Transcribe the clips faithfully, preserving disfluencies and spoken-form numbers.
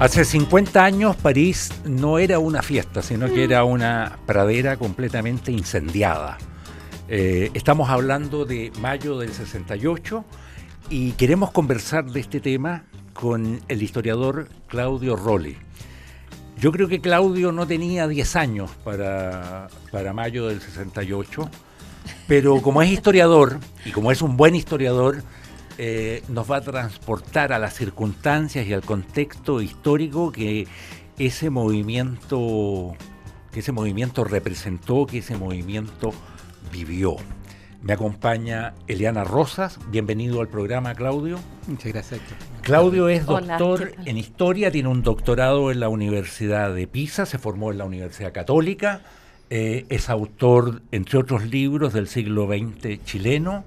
Hace cincuenta años París no era una fiesta, sino que era una pradera completamente incendiada. Eh, estamos hablando de mayo del sesenta y ocho y queremos conversar de este tema con el historiador Claudio Rolli. Yo creo que Claudio no tenía diez años para, para mayo del sesenta y ocho, pero como es historiador y como es un buen historiador, Eh, nos va a transportar a las circunstancias y al contexto histórico que ese movimiento, que ese movimiento representó, que ese movimiento vivió. Me acompaña Eliana Rosas. Bienvenido al programa, Claudio. Muchas gracias. Claudio es doctor Hola, en historia, tiene un doctorado en la Universidad de Pisa, se formó en la Universidad Católica, eh, es autor, entre otros libros, del siglo veinte chileno.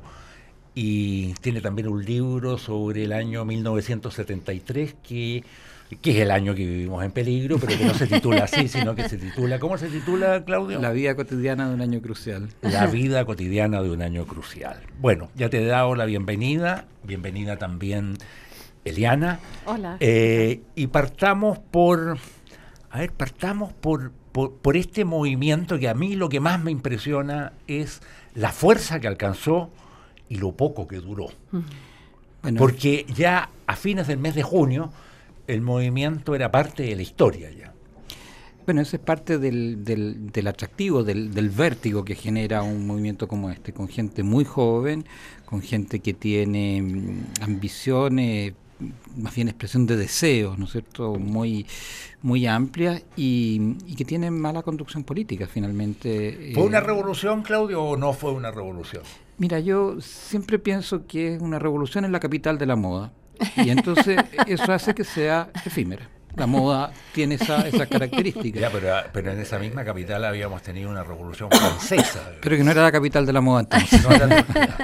Y tiene también un libro sobre el año mil novecientos setenta y tres, que, que es el año que vivimos en peligro, pero que no se titula así, sino que se titula... ¿Cómo se titula, Claudio? La vida cotidiana de un año crucial. La vida cotidiana de un año crucial. Bueno, ya te he dado la bienvenida, bienvenida también Eliana. Hola. Eh, y partamos por... A ver, partamos por, por, por este movimiento que a mí lo que más me impresiona es la fuerza que alcanzó y lo poco que duró. Bueno, porque ya a fines del mes de junio el movimiento era parte de la historia ya. Bueno, eso es parte del, del, del atractivo, del, del vértigo que genera un movimiento como este, con gente muy joven, con gente que tiene mm, ambiciones, más bien expresión de deseos, ¿no es cierto?, muy, muy amplia y, y que tienen mala conducción política, finalmente. ¿Fue eh, una revolución, Claudio, o no fue una revolución? Mira, yo siempre pienso que es una revolución en la capital de la moda, y entonces eso hace que sea efímera. La moda tiene esa, esa característica. Ya, pero, pero en esa misma capital habíamos tenido una revolución francesa. Pero que no era la capital de la moda entonces. No era,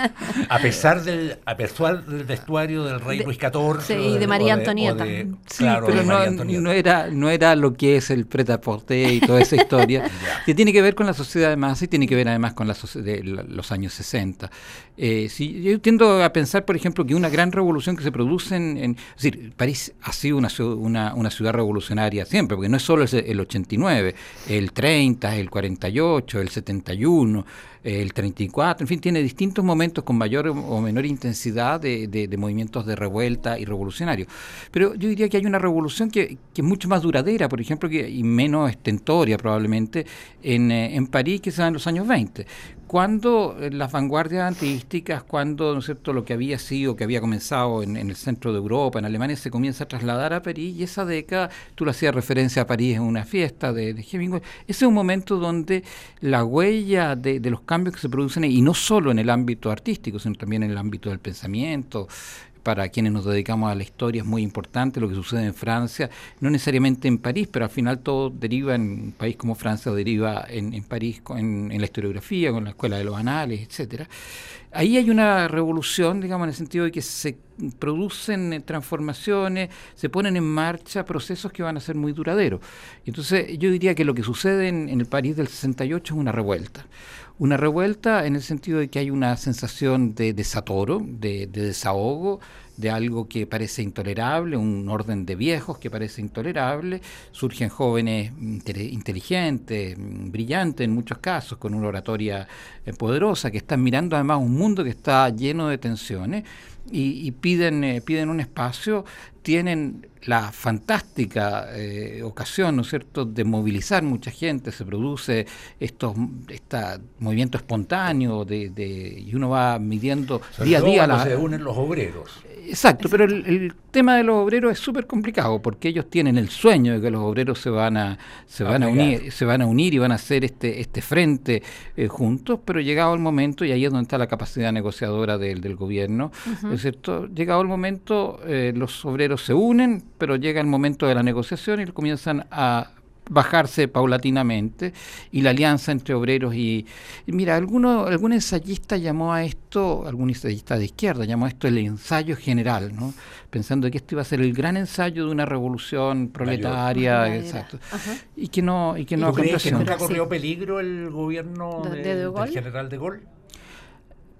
a pesar del a pesar del vestuario del rey de, Luis catorce. Sí, y de, de María Antonieta. De, sí, claro, pero de no, Antonieta. no, era, no era lo que es el prêt-à-porter y toda esa historia, que tiene que ver con la sociedad de masa y tiene que ver además con la de los años sesenta. Eh, si, yo tiendo a pensar, por ejemplo, que una gran revolución que se produce en... en es decir, París ha sido una, una, una ciudad revolucionaria siempre, porque no es solo el, el ochenta y nueve, el treinta, el cuarenta y ocho, el setenta y uno, el treinta y cuatro, en fin, tiene distintos momentos con mayor o menor intensidad de, de, de movimientos de revuelta y revolucionarios. Pero yo diría que hay una revolución que, que es mucho más duradera, por ejemplo, que, y menos estentoria probablemente, en, en París, que se da en los años veinte. Cuando las vanguardias antiísticas, cuando, ¿no es cierto?, lo que había sido, que había comenzado en, en el centro de Europa, en Alemania, se comienza a trasladar a París, y esa década, tú le hacías referencia a París en una fiesta de, de Hemingway, ese es un momento donde la huella de, de los cambios que se producen, y no solo en el ámbito artístico, sino también en el ámbito del pensamiento. Para quienes nos dedicamos a la historia es muy importante lo que sucede en Francia, no necesariamente en París, pero al final todo deriva en un país como Francia, deriva en, en París, en, en la historiografía, con la Escuela de los Anales, etcétera. Ahí hay una revolución, digamos, en el sentido de que se producen transformaciones, se ponen en marcha procesos que van a ser muy duraderos. Entonces yo diría que lo que sucede en, en el París del sesenta y ocho es una revuelta. Una revuelta en el sentido de que hay una sensación de desatoro, de, de desahogo, de algo que parece intolerable, un orden de viejos que parece intolerable. Surgen jóvenes inteligentes, brillantes en muchos casos, con una oratoria poderosa, que están mirando además un mundo que está lleno de tensiones y, y piden, eh, piden un espacio, tienen la fantástica eh, ocasión, ¿no es cierto?, de movilizar mucha gente, se produce estos este movimiento espontáneo de, de, y uno va midiendo sobre día a día. La, se unen los obreros. Exacto, Exacto. pero el, el tema de los obreros es súper complicado porque ellos tienen el sueño de que los obreros se van a se a van a unir, se van a unir y van a hacer este este frente eh, juntos, pero llegado el momento, y ahí es donde está la capacidad negociadora del, del gobierno, uh-huh. ¿es cierto? Llegado el momento, eh, los obreros se unen, pero llega el momento de la negociación y comienzan a bajarse paulatinamente, y la alianza entre obreros y, y mira, alguno, algún ensayista llamó a esto, algún ensayista de izquierda llamó a esto el ensayo general, ¿no? Pensando que esto iba a ser el gran ensayo de una revolución proletaria, Mayor. exacto, uh-huh. y que no y que no ¿Tú crees que nunca corrió peligro el gobierno de, de, de del general de Gaulle?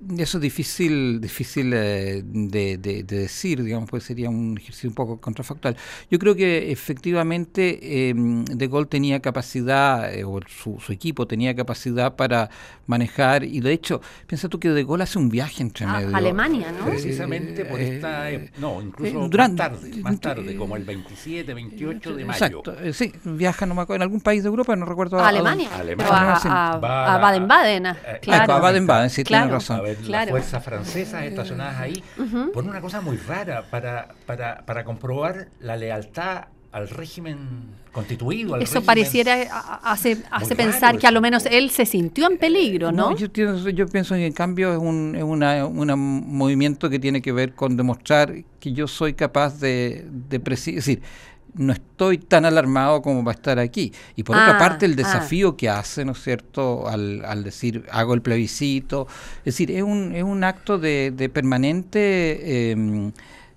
eso es difícil, difícil eh, de, de, de decir, digamos, pues sería un ejercicio un poco contrafactual. Yo creo que efectivamente eh, De Gaulle tenía capacidad, eh, o su, su equipo tenía capacidad para manejar, y de hecho, piensa tú que De Gaulle hace un viaje entre a medio. Alemania, ¿no? Precisamente por Eh, esta, eh, no, incluso eh, durante, más tarde, más tarde, como el veintisiete, veintiocho de mayo. Exacto, eh, sí, viaja, no me acuerdo, en algún país de Europa, no recuerdo. A Alemania, a pero Alemania, a, sí. a, Va a Baden-Baden, eh, claro. A Baden-Baden, sí, Claro. tiene razón. A ver, Claro. las fuerzas francesas estacionadas ahí, Ujú. por una cosa muy rara, para, para, para comprobar la lealtad al régimen constituido. Al Eso régimen- pareciera, a- hace, hace raro pensar que a lo eso. menos él se sintió en peligro, ¿no? No, yo, pienso, yo pienso que en cambio es un es una, una movimiento que tiene que ver con demostrar que yo soy capaz de, de presi- es decir, no estoy tan alarmado como para estar aquí. Y por Ah, otra parte, el ah. desafío que hace, ¿no es cierto?, al, al decir, hago el plebiscito. Es decir, es un, es un acto de, de permanente eh,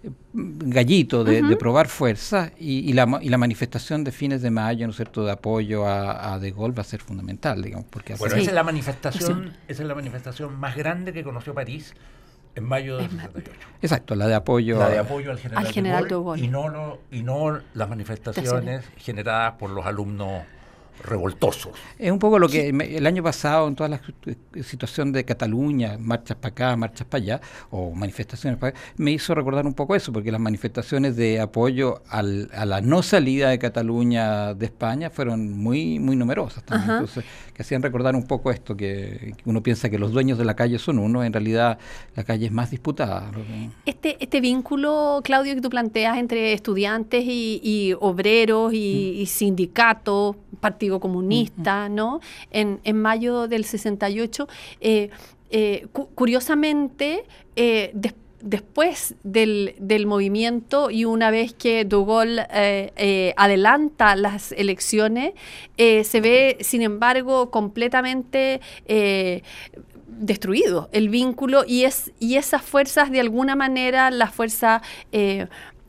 gallito, de, Ujú. de probar fuerza, y, y, la, y la manifestación de fines de mayo, ¿no es cierto?, de apoyo a, a De Gaulle va a ser fundamental, digamos, porque hace- Bueno, Sí. esa es la manifestación, esa es la manifestación más grande que conoció París en mayo del Es más- sesenta y ocho. Exacto, la de apoyo. La de apoyo al general, Al general de de Gaulle, Gaulle. y no, no y no las manifestaciones generadas por los alumnos revoltosos. Es un poco lo que me- el año pasado, en toda la situ- situación de Cataluña, marchas para acá, marchas para allá, o manifestaciones para acá, me hizo recordar un poco eso, porque las manifestaciones de apoyo al, a la no salida de Cataluña de España fueron muy muy numerosas también. Ajá. Entonces, que hacían recordar un poco esto, que, que uno piensa que los dueños de la calle son uno, en realidad la calle es más disputada. Este, este vínculo, Claudio, que tú planteas entre estudiantes y, y obreros y, y sindicatos, Partido Comunista, ¿no? En, en mayo del sesenta y ocho, eh, eh, cu- curiosamente, eh, des- después del, del movimiento y una vez que De Gaulle eh, eh, adelanta las elecciones, eh, se ve, sin embargo, completamente eh, destruido el vínculo, y es y esas fuerzas, de alguna manera, la fuerza eh,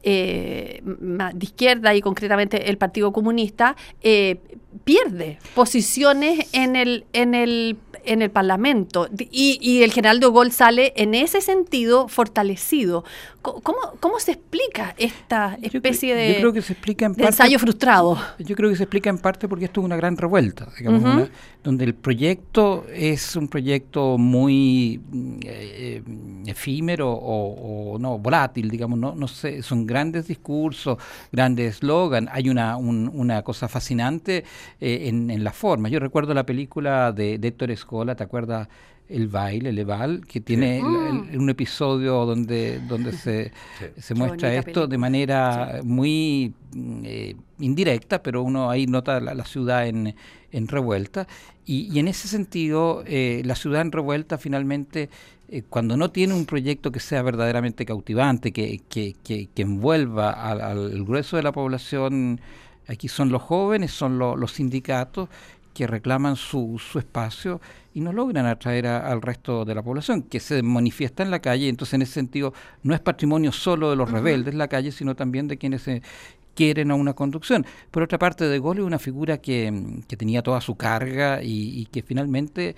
eh, ma- de izquierda, y concretamente el Partido Comunista, eh, pierde posiciones en el en el en el Parlamento, y, y el general de Gaulle sale en ese sentido fortalecido. Co- ¿Cómo, cómo se explica esta Yo especie cre- de, yo creo que se explica en de parte- ensayo frustrado? Yo creo que se explica en parte porque esto es una gran revuelta, digamos, Ujú. una- donde el proyecto es un proyecto muy mm, eh, efímero o, o no volátil, digamos, no, no sé, son grandes discursos, grandes eslogan. Hay una, un- una cosa fascinante eh, en, en la forma. Yo recuerdo la película de, de Héctor Escola, ¿te acuerdas? El baile, el Eval, que tiene Sí. el- el- un episodio donde, donde se, Sí. se Qué muestra bonita esto película. de manera muy mm, eh, indirecta, pero uno ahí nota la, la ciudad en, en revuelta. Y, y en ese sentido, eh, la ciudad en revuelta finalmente, eh, cuando no tiene un proyecto que sea verdaderamente cautivante, que, que, que, que envuelva al, al grueso de la población, aquí son los jóvenes, son lo- los sindicatos, que reclaman su, su espacio y no logran atraer a- al resto de la población, que se manifiesta en la calle. Entonces, en ese sentido, no es patrimonio solo de los Ujú. rebeldes la calle, sino también de quienes se quieren a una conducción. Por otra parte, De Gaulle es una figura que, que tenía toda su carga y, y que finalmente,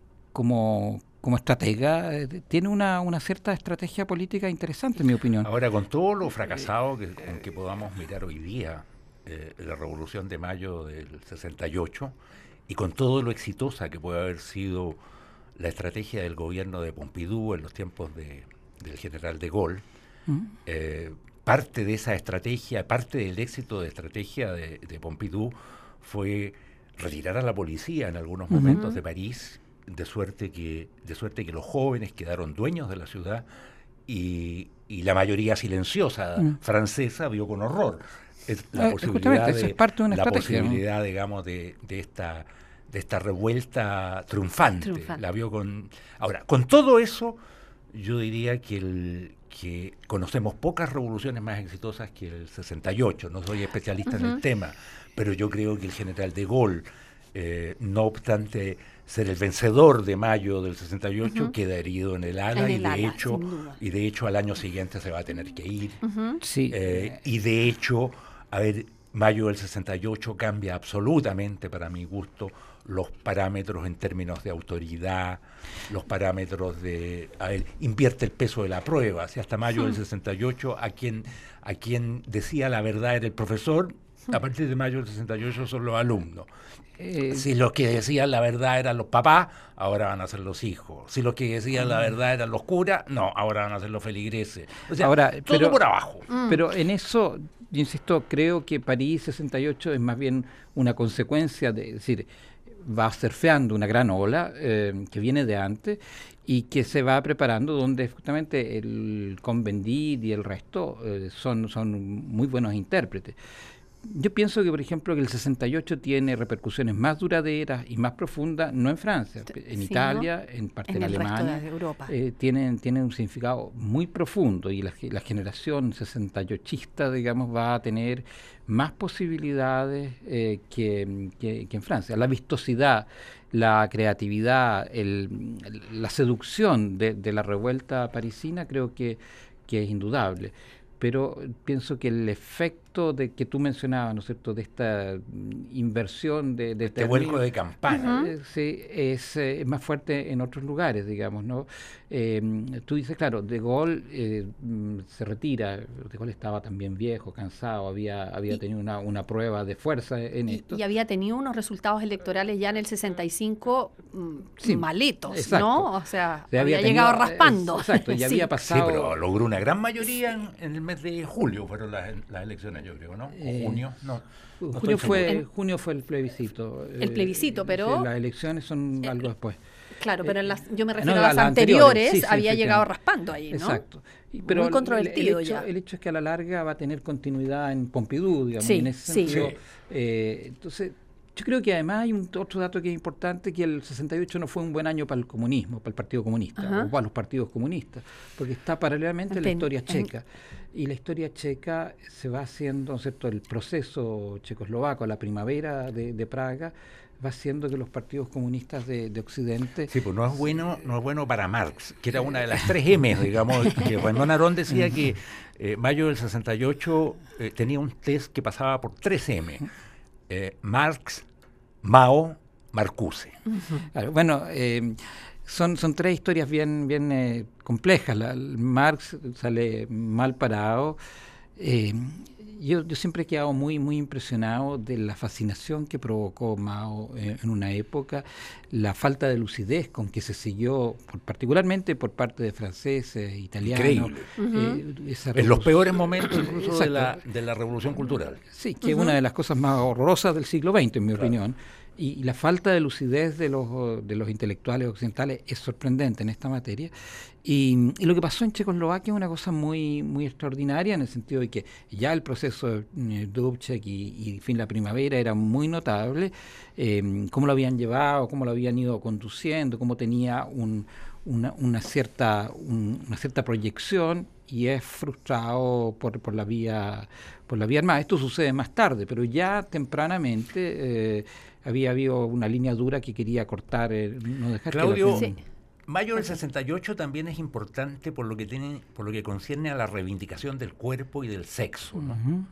como, como estratega, eh, tiene una, una cierta estrategia política interesante, en mi opinión. Ahora, con todo lo fracasado que, con que podamos mirar hoy día eh, la Revolución de Mayo del sesenta y ocho, y con todo lo exitosa que puede haber sido la estrategia del gobierno de Pompidou en los tiempos de, del general de Gaulle, ¿Mm? eh, parte de esa estrategia, parte del éxito de estrategia de, de Pompidou fue retirar a la policía en algunos Ujú. momentos de París, de suerte que, de suerte que los jóvenes quedaron dueños de la ciudad, y, y la mayoría silenciosa Mm. francesa vio con horror es la Eh, posibilidad, justamente, eso de, es parte de una la estrategia, ¿no? posibilidad, digamos, de, de esta de esta revuelta triunfante. Triunfante. La vio con ahora, con todo eso, yo diría que el que conocemos pocas revoluciones más exitosas que el sesenta y ocho. No soy especialista en Ujú. el tema, pero yo creo que el general de Gaulle, eh, no obstante ser el vencedor de mayo del sesenta y ocho, Ujú. queda herido en el ala, En y el de ala, hecho sin duda. y de hecho al año siguiente se va a tener que ir. Ujú. Sí. Eh, y de hecho, a ver, mayo del sesenta y ocho cambia absolutamente, para mi gusto, los parámetros en términos de autoridad, los parámetros de, a ver, invierte el peso de la prueba. Si hasta mayo del sesenta y ocho a quien, a quien decía la verdad era el profesor, a partir de mayo del sesenta y ocho son los alumnos. Eh, si los que decían la verdad eran los papás, ahora van a ser los hijos. Si los que decían la verdad eran los curas, no, ahora van a ser los feligreses. O sea, ahora, todo pero, por abajo. Pero en eso, yo insisto, creo que París sesenta y ocho es más bien una consecuencia de, es decir, va surfeando una gran ola eh, que viene de antes y que se va preparando, donde justamente el Cohn-Bendit y el resto eh, son, son muy buenos intérpretes. Yo pienso que, por ejemplo, que el sesenta y ocho tiene repercusiones más duraderas y más profundas, no en Francia, en sí, Italia, ¿no? En parte en, en Alemania, de Europa. Eh, tienen, tienen un significado muy profundo y la, la generación sesenta y ochista, digamos, va a tener más posibilidades eh, que, que, que en Francia. La vistosidad, la creatividad, el, la seducción de, de la revuelta parisina creo que, que es indudable. Pero pienso que el efecto de que tú mencionabas, ¿no es cierto?, de esta inversión de, de este vuelco de campana, uh-huh. sí, es, eh, es más fuerte en otros lugares, digamos, ¿no? Eh, tú dices, claro, De Gaulle eh, se retira. De Gaulle estaba también viejo, cansado, había había y, tenido una, una prueba de fuerza en y, esto. Y había tenido unos resultados electorales ya en el sesenta y cinco mm, sí, malitos, exacto. ¿no? O sea, se había, había tenido, llegado raspando. Es, exacto, ya sí. había pasado. Sí, pero logró una gran mayoría en, en el mes de julio, fueron las, las elecciones, yo creo, ¿no? O eh, junio, no. no junio, fue, en, junio fue el plebiscito. El plebiscito, eh, pero... Sí, las elecciones son eh, algo después. Claro, pero en las, yo me refiero no, a las la anteriores, anteriores sí, sí, había sí, llegado sí, raspando ahí, ¿no? Exacto. Pero muy controvertido el, el, hecho, ya. el hecho es que a la larga va a tener continuidad en Pompidou, digamos, sí, en ese sí. sentido. Sí. Eh, entonces, yo creo que además hay un, otro dato que es importante, que el sesenta y ocho no fue un buen año para el comunismo, para el Partido Comunista, uh-huh. o para los partidos comunistas, porque está paralelamente en la historia checa. Y la historia checa se va haciendo, ¿no es cierto?, el proceso checoslovaco, la primavera de, de Praga, va haciendo que los partidos comunistas de, de Occidente... Sí, pues no es bueno no es bueno para Marx, que era una de las tres M, digamos, que Juan Arón decía que eh, mayo del sesenta y ocho eh, tenía un test que pasaba por tres M. Eh, Marx, Mao, Marcuse. Claro, bueno, eh, son, son tres historias bien, bien eh, complejas. La, Marx sale mal parado. Eh, yo, yo siempre he quedado muy, muy impresionado de la fascinación que provocó Mao eh, en una época, la falta de lucidez con que se siguió, por, particularmente por parte de franceses, italianos. Increíble. Uh-huh. eh, esa en los peores momentos incluso de la, de la Revolución Cultural. Sí, que es uh-huh. una de las cosas más horrorosas del siglo veinte, en mi claro. opinión. Y, y la falta de lucidez de los, de los intelectuales occidentales es sorprendente en esta materia. Y, y lo que pasó en Checoslovaquia es una cosa muy, muy extraordinaria, en el sentido de que ya el proceso de Dubček y, y fin la primavera era muy notable, eh, cómo lo habían llevado, cómo lo habían ido conduciendo, cómo tenía un, una, una, cierta, un, una cierta proyección, y es frustrado por, por la vía por la vía armada. Esto sucede más tarde, pero ya tempranamente eh, había habido una línea dura que quería cortar, eh, no dejar Claudio, que la... sí. Mayo del sesenta y ocho también es importante por lo que tiene, por lo que concierne a la reivindicación del cuerpo y del sexo, ¿no? Uh-huh.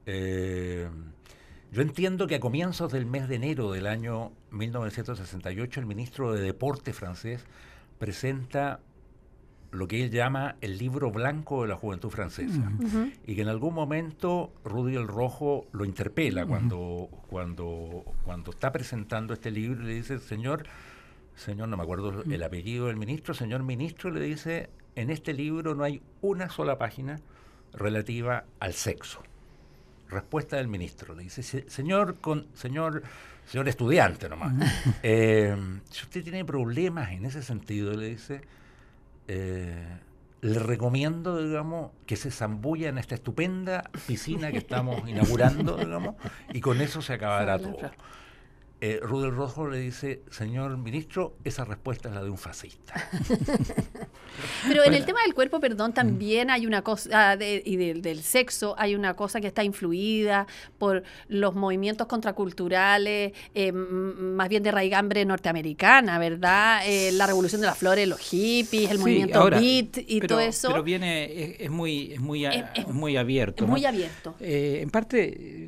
Eh, yo entiendo que a comienzos del mes de enero del año mil novecientos sesenta y ocho el ministro de Deporte francés presenta lo que él llama el libro blanco de la juventud francesa, uh-huh. y que en algún momento Rudy el Rojo lo interpela uh-huh. cuando, cuando, cuando está presentando este libro y le dice, señor, señor, no me acuerdo el apellido del ministro, señor ministro, le dice, en este libro no hay una sola página relativa al sexo. Respuesta del ministro, le dice, señor, con, señor, señor estudiante nomás, eh, si usted tiene problemas en ese sentido, le dice, eh, le recomiendo, digamos, que se zambulla en esta estupenda piscina que estamos inaugurando, digamos, y con eso se acabará todo. Eh, Rudy el Rojo le dice, señor ministro, esa respuesta es la de un fascista. Pero bueno. En el tema del cuerpo, perdón, también hay una cosa, de, y de, del sexo, hay una cosa que está influida por los movimientos contraculturales, eh, más bien de raigambre norteamericana, ¿verdad? Eh, la revolución de las flores, los hippies, el sí, movimiento ahora, beat y pero, todo eso. Pero viene, es, es muy, es muy, es, es muy abierto. Es ¿no? muy abierto. Eh, en parte,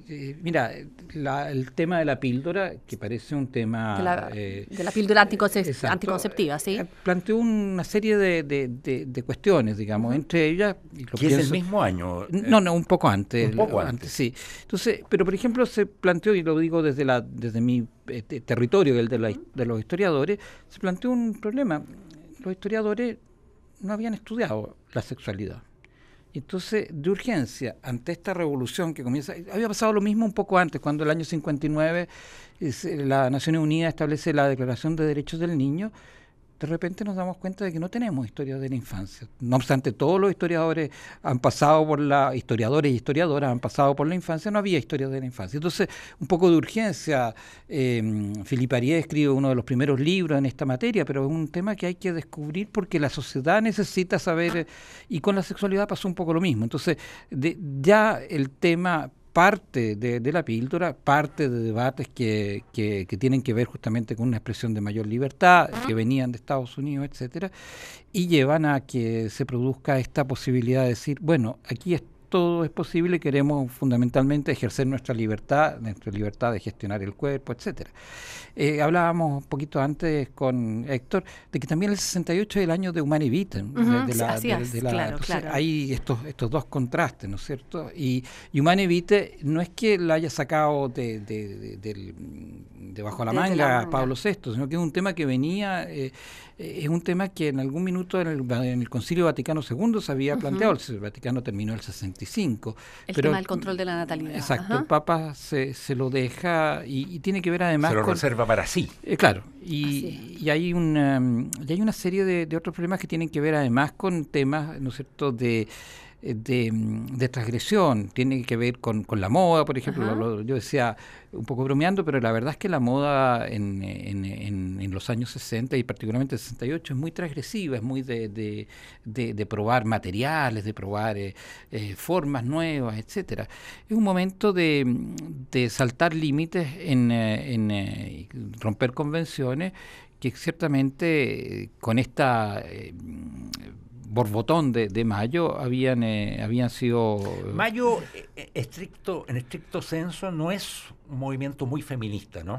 eh, mira, la, el tema de la píldora, que parece un tema... De la, eh, de la píldora anticoncep exacto, anticonceptiva, ¿sí? Eh, planteó una serie de, de, de, de cuestiones, digamos, uh-huh. entre ellas... Y lo ¿Que pienso, es el mismo año? No, no, un poco antes. Un poco el, antes. antes. Sí. Entonces, pero por ejemplo se planteó, y lo digo desde, la, desde mi este, territorio, el de, la, de los historiadores, se planteó un problema. Los historiadores no habían estudiado la sexualidad. Entonces, de urgencia, ante esta revolución que comienza, había pasado lo mismo un poco antes, cuando el año cincuenta y nueve es, la Naciones Unidas establece la Declaración de Derechos del Niño. De repente nos damos cuenta de que no tenemos historia de la infancia. No obstante, todos los historiadores han pasado por la, historiadores y historiadoras han pasado por la infancia, no había historia de la infancia. Entonces, un poco de urgencia. Eh, Philippe Ariès escribe uno de los primeros libros en esta materia, pero es un tema que hay que descubrir porque la sociedad necesita saber, eh, y con la sexualidad pasó un poco lo mismo. Entonces, de, ya el tema... parte de, de la píldora, parte de debates que, que, que tienen que ver justamente con una expresión de mayor libertad, que venían de Estados Unidos, etcétera, y llevan a que se produzca esta posibilidad de decir, bueno, aquí es, todo es posible, queremos fundamentalmente ejercer nuestra libertad, nuestra libertad de gestionar el cuerpo, etcétera. Eh, hablábamos un poquito antes con Héctor de que también el sesenta y ocho es el año de Humanae Vitae. Uh-huh, de, de la, así de, es, de la, claro, entonces claro. Hay estos, estos dos contrastes, ¿no es cierto? Y, y Humanae Vitae no es que la haya sacado de, de, de, de, de bajo la manga, la manga Pablo sexto, sino que es un tema que venía, eh, eh, es un tema que en algún minuto en el, en el Concilio Vaticano segundo se había uh-huh. planteado. El Vaticano terminó el sesenta y cinco. El pero, tema del control de la natalidad. Exacto, Ajá. el Papa se, se lo deja y, y tiene que ver además se lo con, reserva para sí. Eh, claro, y, y hay una y hay una serie de, de otros problemas que tienen que ver además con temas, ¿no es cierto?, de De, de transgresión, tiene que ver con, con la moda, por ejemplo. Lo, lo, yo decía un poco bromeando, pero la verdad es que la moda en, en, en, en los años sesenta y particularmente el sesenta y ocho es muy transgresiva, es muy de, de, de, de probar materiales, de probar eh, eh, formas nuevas, etcétera. Es un momento de, de saltar límites, en, en eh, romper convenciones, que ciertamente con esta... Eh, borbotón de, de Mayo habían eh, habían sido... Mayo, eh, estricto, en estricto senso, no es un movimiento muy feminista, ¿no?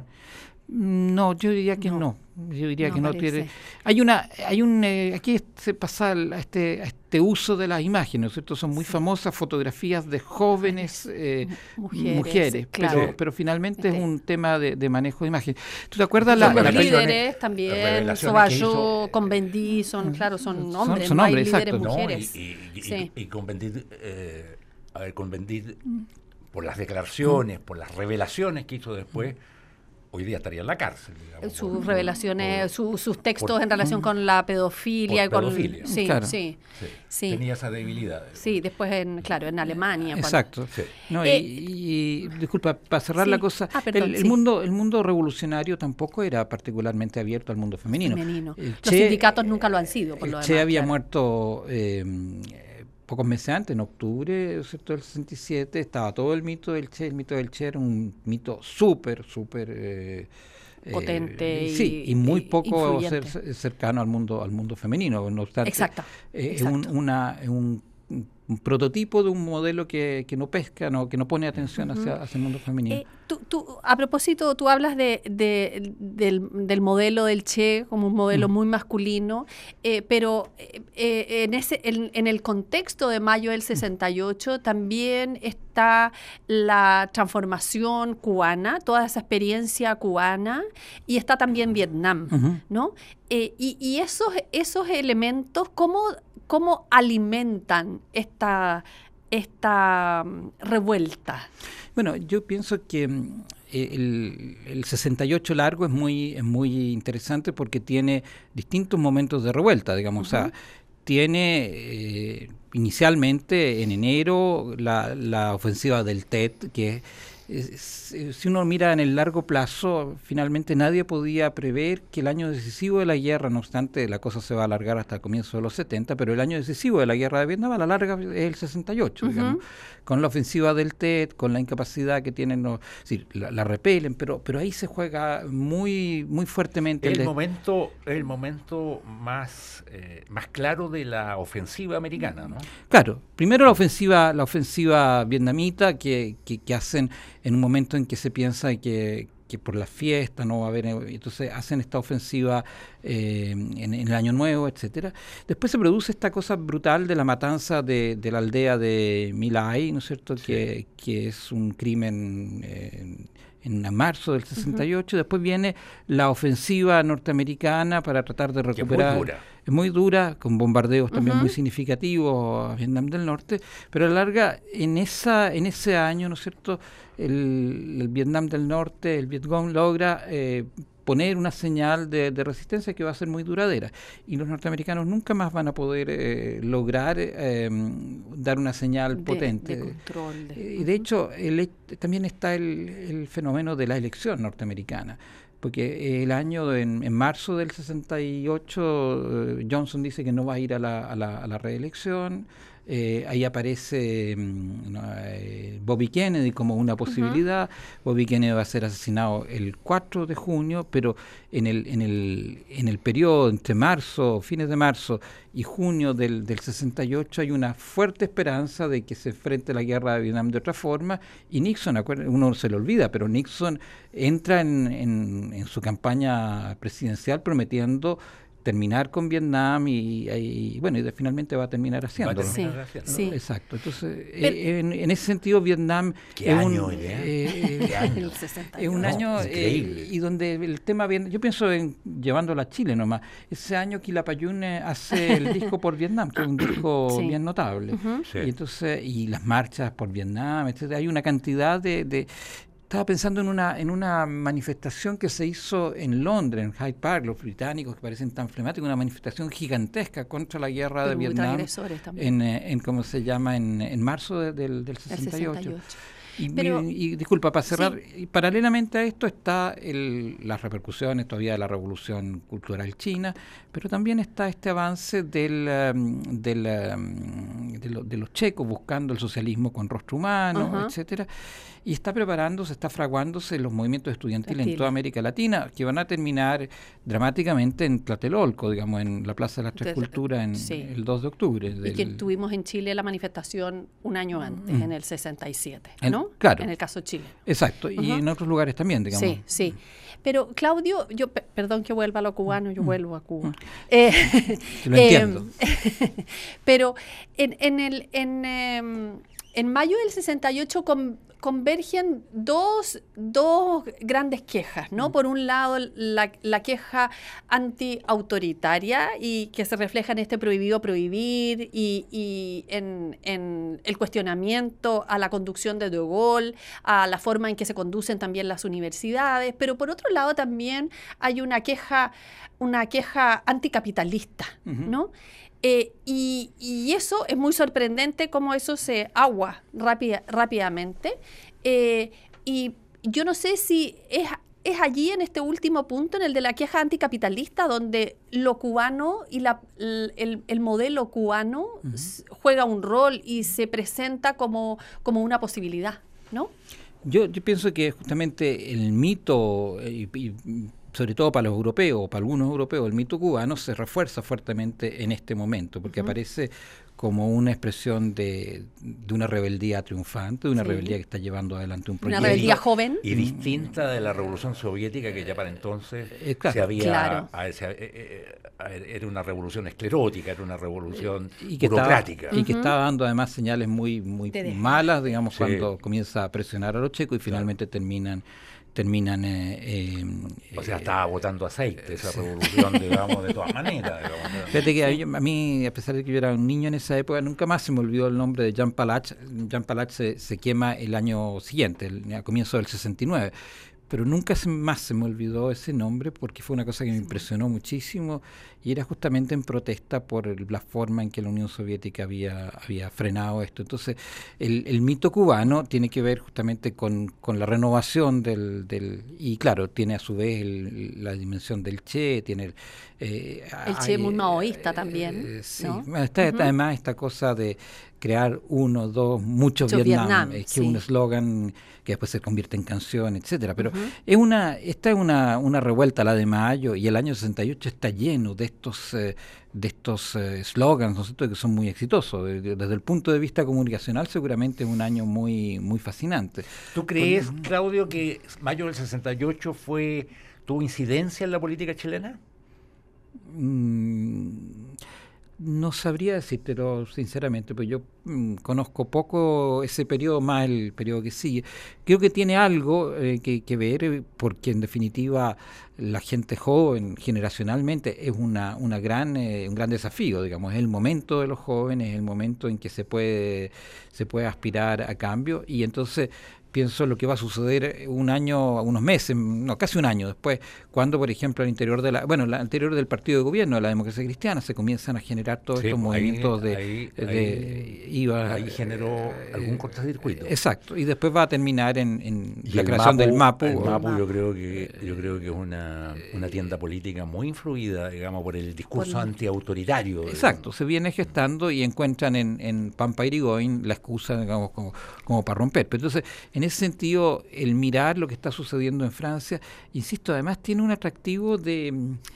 No, yo diría que no. no. Yo diría no que no parece. tiene. Hay una, hay un, eh, aquí se pasa a este, a este uso de las imágenes, ¿no es cierto? Son muy sí. famosas fotografías de jóvenes eh, mujeres, mujeres claro. pero, pero finalmente este. es un tema de, de manejo de imágenes. ¿Tú te acuerdas? Los la, líderes la, también, Soballó, con Bendí, son, claro, son hombres, son, son no hombres, hay líderes exacto. mujeres. No, y, y, sí. y, y con Bendí, eh, a ver, con Bendí, mm. por las declaraciones, mm. por las revelaciones que hizo después, mm. hoy día estaría en la cárcel, digamos. Sus por, revelaciones, por, sus, sus textos por, en relación con la pedofilia. Por pedofilia. Con, sí, claro. sí, sí, sí. Tenía esa debilidad. Sí, después, en claro, en Alemania. Exacto. Sí. No, eh, y, y, disculpa, para cerrar sí. la cosa, ah, perdón, el, el, sí. mundo, el mundo revolucionario tampoco era particularmente abierto al mundo femenino. femenino. El Los che, sindicatos nunca lo han sido, por el lo Che demás. había claro. muerto... Eh, pocos meses antes, en octubre, ¿cierto?, del sesenta y siete, estaba todo el mito del Che. El mito del Che era un mito súper, súper... Eh, potente eh, y, sí, y muy poco cer, cercano al mundo al mundo femenino. No obstante, exacto, eh, exacto. Es un, una, un, un prototipo de un modelo que, que no pesca, no, que no pone atención uh-huh. hacia, hacia el mundo femenino. Eh, tú, tú, a propósito, tú hablas de, de, del, del modelo del Che como un modelo uh-huh. muy masculino, eh, pero eh, en, ese, en, en el contexto de mayo del sesenta y ocho también está la transformación cubana, toda esa experiencia cubana, y está también Vietnam, uh-huh. ¿no? Eh, y y esos, esos elementos, ¿cómo, cómo alimentan esta, esta um, revuelta? Bueno, yo pienso que eh, el, el sesenta y ocho largo es muy, es muy interesante porque tiene distintos momentos de revuelta, digamos. Uh-huh. O sea, tiene eh, inicialmente en enero la, la ofensiva del T E T, que es, es, si uno mira en el largo plazo, finalmente nadie podía prever que el año decisivo de la guerra, no obstante la cosa se va a alargar hasta el comienzo de los setenta, pero el año decisivo de la guerra de Vietnam a la larga es el sesenta y ocho, uh-huh. digamos, con la ofensiva del T E T, con la incapacidad que tienen, los, sí, la, la repelen, pero pero ahí se juega muy muy fuertemente. El, el de... momento el momento más, eh, más claro de la ofensiva americana, ¿no? Claro. Primero la ofensiva, la ofensiva vietnamita que, que, que hacen en un momento en que se piensa que, que por la fiesta no va a haber, entonces hacen esta ofensiva eh, en, en el Año Nuevo, etcétera. Después se produce esta cosa brutal de la matanza de, de la aldea de My Lai, ¿no es cierto? Sí. Que, que es un crimen eh, en marzo del sesenta y ocho. Uh-huh. Después viene la ofensiva norteamericana para tratar de recuperar. Que es muy dura. Es muy dura, con bombardeos también uh-huh. muy significativos a Vietnam del Norte, pero a la larga, en esa en ese año, ¿no es cierto?, el, el Vietnam del Norte, el Vietcong logra eh, poner una señal de, de resistencia que va a ser muy duradera, y los norteamericanos nunca más van a poder eh, lograr eh, dar una señal de, potente. De control. De, y de hecho, el, también está el, el fenómeno de la elección norteamericana. Porque el año, en, en marzo del sesenta y ocho, eh, Johnson dice que no va a ir a la, a la, a la reelección. Eh, ahí aparece no, eh, Bobby Kennedy como una posibilidad. Uh-huh. Bobby Kennedy va a ser asesinado el cuatro de junio, pero en el en el en el periodo entre marzo, fines de marzo y junio del, del sesenta y ocho hay una fuerte esperanza de que se enfrente la guerra de Vietnam de otra forma, y Nixon, uno se lo olvida, pero Nixon entra en, en, en su campaña presidencial prometiendo terminar con Vietnam y, y bueno, y finalmente va a terminar haciéndolo. Sí, ¿no? sí. Exacto. Entonces, Pero, eh, en, en ese sentido, Vietnam ¿qué es año, un, eh, ¿Qué año? es un año eh, y donde el tema, bien, yo pienso en llevándolo a Chile nomás, ese año Quilapayún hace el disco por Vietnam, que es un disco sí. bien notable. Uh-huh. Sí. Y entonces, y las marchas por Vietnam, etcétera. Hay una cantidad de, de Estaba pensando en una en una manifestación que se hizo en Londres, en Hyde Park, los británicos que parecen tan flemáticos, una manifestación gigantesca contra la guerra Pero de Vietnam, en, en cómo se llama, en, en marzo de, del, del sesenta y ocho. sesenta y ocho. Y, Pero, y, y disculpa, para cerrar, sí. y paralelamente a esto está el, las repercusiones todavía de la Revolución Cultural China, pero también está este avance del, um, del, um, de, lo, de los checos buscando el socialismo con rostro humano, uh-huh. etcétera, y está preparándose, está fraguándose los movimientos estudiantiles Latino. En toda América Latina, que van a terminar dramáticamente en Tlatelolco, digamos, en la Plaza de las Tres Culturas, en sí. el dos de octubre. Y del... que tuvimos en Chile la manifestación un año antes, mm. en el sesenta y siete, ¿no? En, claro. En el caso Chile. Exacto, y uh-huh. en otros lugares también, digamos. Sí, sí. Pero, Claudio, yo, pe- perdón que vuelva a lo cubano, yo mm. vuelvo a Cuba. Mm. Eh, lo entiendo. Eh, pero en, en, el, en, eh, en mayo del sesenta y ocho con, convergen dos, dos grandes quejas, ¿no? Mm. Por un lado, la, la queja antiautoritaria, y que se refleja en este prohibido prohibir y, y en, en el cuestionamiento a la conducción de De Gaulle, a la forma en que se conducen también las universidades, pero por otro lado también hay una queja, una queja anticapitalista, uh-huh. ¿no? Eh, y, y eso es muy sorprendente cómo eso se agua rápida, rápidamente. Eh, y yo no sé si es, es allí, en este último punto, en el de la queja anticapitalista, donde lo cubano y la, el, el modelo cubano uh-huh. juega un rol y se presenta como, como una posibilidad, ¿no? Yo, yo pienso que justamente el mito, y, y sobre todo para los europeos, para algunos europeos, el mito cubano se refuerza fuertemente en este momento, porque uh-huh. aparece como una expresión de, de una rebeldía triunfante, de una sí. rebeldía que está llevando adelante un proyecto. Una rebeldía joven. Y distinta de la Revolución Soviética, que ya para entonces eh, claro, se había... Claro. A, a, a, a, era una revolución esclerótica, era una revolución y que burocrática. Estaba, y que uh-huh. estaba dando además señales muy, muy malas, digamos, sí. cuando comienza a presionar a los checos y finalmente claro. terminan... terminan... Eh, eh, o sea, estaba botando aceite esa revolución, digamos, de todas maneras. Digamos. Fíjate que a, a mí, a pesar de que yo era un niño en esa época, nunca más se me olvidó el nombre de Jean Palach. Jean Palach se, se quema el año siguiente, el, a comienzo del sesenta y nueve. Pero nunca más se me olvidó ese nombre, porque fue una cosa que me impresionó muchísimo, y era justamente en protesta por el, la forma en que la Unión Soviética había, había frenado esto. Entonces, el, el mito cubano tiene que ver justamente con, con la renovación del, del... Y claro, tiene a su vez el, la dimensión del Che, tiene... Eh, el Che hay, muy maoísta eh, también, eh, sí, ¿no? está, uh-huh. además esta cosa de crear uno, dos, muchos Mucho Vietnam, Vietnam es que sí. un eslogan que después se convierte en canción, etcétera. Pero es una, esta es una, una revuelta, la de mayo, y el año sesenta y ocho está lleno de estos eh, de estos eh, slogans, ¿no es cierto?, que son muy exitosos. Desde el punto de vista comunicacional, seguramente es un año muy, muy fascinante. ¿Tú crees, Por, Claudio, que mayo del sesenta y ocho fue tuvo incidencia en la política chilena? Mm, no sabría decírtelo sinceramente, pues yo mm, conozco poco ese periodo, más el periodo que sigue. Creo que tiene algo eh, que, que ver, porque en definitiva la gente joven generacionalmente es una, una gran, eh, un gran desafío, digamos, es el momento de los jóvenes, es el momento en que se puede, se puede aspirar a cambio, y entonces pienso lo que va a suceder un año, unos meses, no, casi un año después, cuando, por ejemplo, al interior de la, bueno, al interior del partido de gobierno de la Democracia Cristiana se comienzan a generar todos sí, estos movimientos ahí, de, ahí, de ahí, iba, ahí generó eh, algún cortocircuito. Exacto, y después va a terminar en, en y la creación Mapu, del MAPU. El MAPU yo creo que yo creo que es una, una tienda política muy influida, digamos, por el discurso por, antiautoritario. Exacto, digamos. Se viene gestando y encuentran en, en Pampa Irigoyen la excusa, digamos, como, como para romper. Pero entonces, en ese sentido, el mirar lo que está sucediendo en Francia, insisto, además tiene un atractivo de,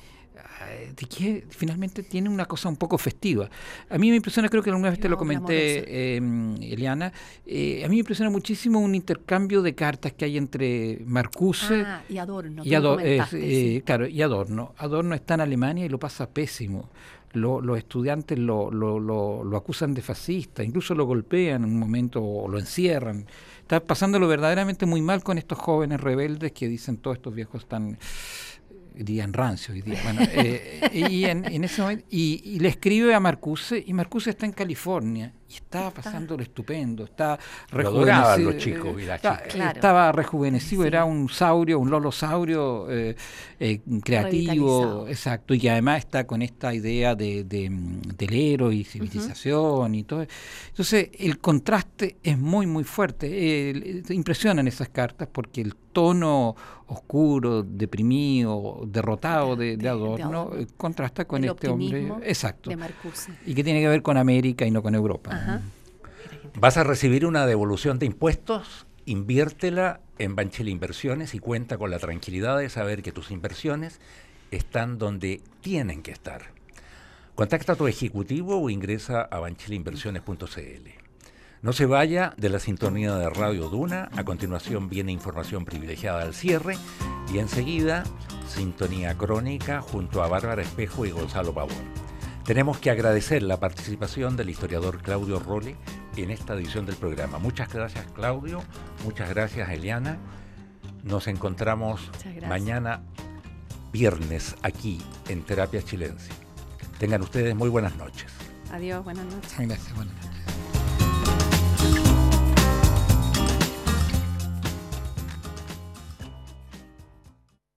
de que finalmente tiene una cosa un poco festiva. A mí me impresiona, creo que alguna vez te lo comenté, eh, Eliana, eh, a mí me impresiona muchísimo un intercambio de cartas que hay entre Marcuse ah, y Adorno. Y Adorno, eh, sí. eh, claro, y Adorno. Adorno está en Alemania y lo pasa pésimo. Lo, los estudiantes lo, lo, lo, lo acusan de fascista, incluso lo golpean en un momento o lo encierran. Está pasándolo verdaderamente muy mal con estos jóvenes rebeldes que dicen todos estos viejos están, dirían rancios hoy día. Bueno, eh, y, en, en ese momento, y, y le escribe a Marcuse, y Marcuse está en California y estaba pasándolo estupendo, está rejuvenecido. Los chicos y las chicas. Claro. Estaba rejuvenecido, sí. Era un saurio, un lolosaurio eh, eh, creativo, exacto, y que además está con esta idea de, de, del héroe y civilización uh-huh. y todo. Entonces, el contraste es muy, muy fuerte. Eh, impresionan esas cartas porque el tono oscuro, deprimido, derrotado de, de Adorno, de Adorno. contrasta con el este hombre, exacto, de Marcuse. Y que tiene que ver con América y no con Europa. Ajá. ¿Vas a recibir una devolución de impuestos? Inviértela en Banchile Inversiones y cuenta con la tranquilidad de saber que tus inversiones están donde tienen que estar. Contacta a tu ejecutivo o ingresa a banchile inversiones punto c l. No se vaya de la sintonía de Radio Duna. A continuación viene información privilegiada al cierre y enseguida sintonía crónica junto a Bárbara Espejo y Gonzalo Pavón. Tenemos que agradecer la participación del historiador Claudio Rolle en esta edición del programa. Muchas gracias, Claudio. Muchas gracias, Eliana. Nos encontramos mañana viernes aquí en Terapia Chilensis. Tengan ustedes muy buenas noches. Adiós, buenas noches. Gracias, buenas noches.